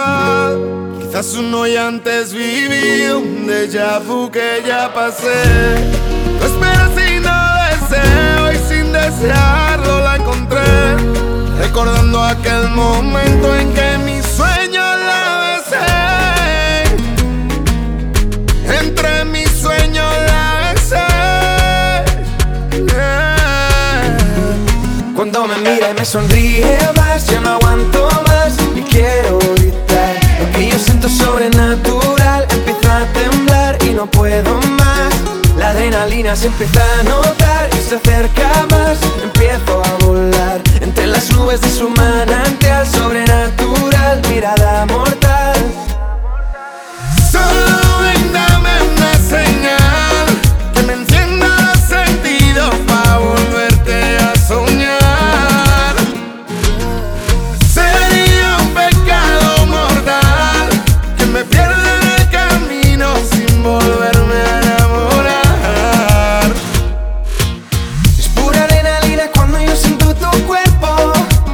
Quizás uno ya antes viví un déjà vu que ya pasé. No esperas y no deseo y sin desearlo la encontré. Recordando aquel momento en que mi sueño la besé. Entre mis sueños la besé. Cuando me mira y me sonríe más, yo no aguanto más y quiero gritar. Lo que yo siento sobrenatural, empieza a temblar y no puedo más. La adrenalina se empieza a notar y se acerca más. Empiezo a volar entre las nubes de su manantial sobrenatural, mirada mortal. Solo ven, dame una señal que me encienda los sentidos pa' volverte a soñar. Sería un pecado mortal que me pierda en el camino sin volverme a enamorar. Es pura adrenalina cuando yo siento tu cuerpo.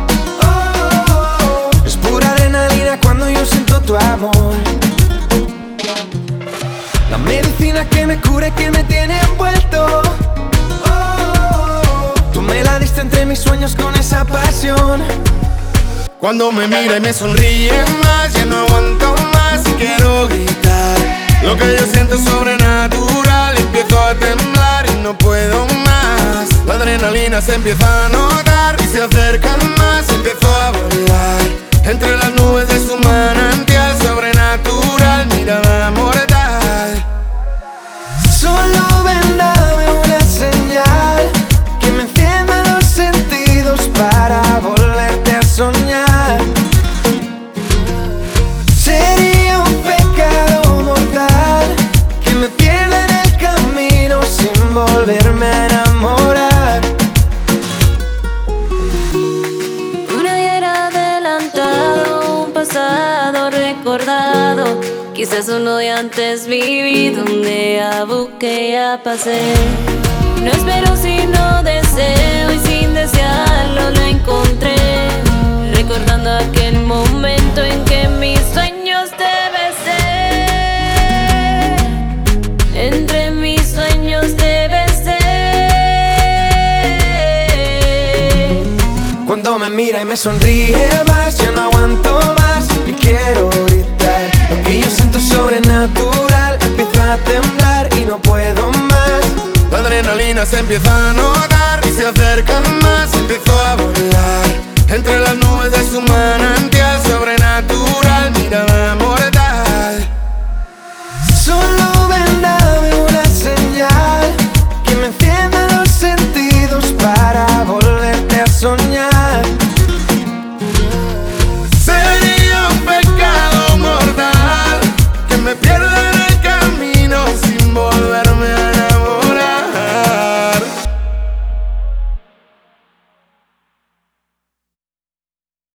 Es pura adrenalina cuando yo siento tu amor. La medicina que me cura y que me tiene envuelto. Tú me la diste entre mis sueños con esa pasión. Cuando me mira y me sonríe más, ya no aguanto más y quiero gritar. Lo que yo siento es sobrenatural, empiezo a temblar y no puedo más. La adrenalina se empieza a notar y se acercan más, empiezo a volar entre las nubes de su manantial sobrenatural, mirada mortal. Solo ven, dame una señal que me encienda los sentidos para volverte a soñar. Sería un pecado mortal que me pierda en el camino sin volverme a enamorar. Un ayer adelantado, un pasado recordado, quizás uno de antes vivido, un déjà vu que ya pasé. No espero sino deseo y sin desearlo lo encontré. Recordando aquel momento en que mis sueños te besé. Entre mis sueños te besé. Cuando me mira y me sonríe más, yo no aguanto más y quiero gritar. Lo que yo siento es sobrenatural, empieza a temblar y no puedo más. La adrenalina se empieza a notar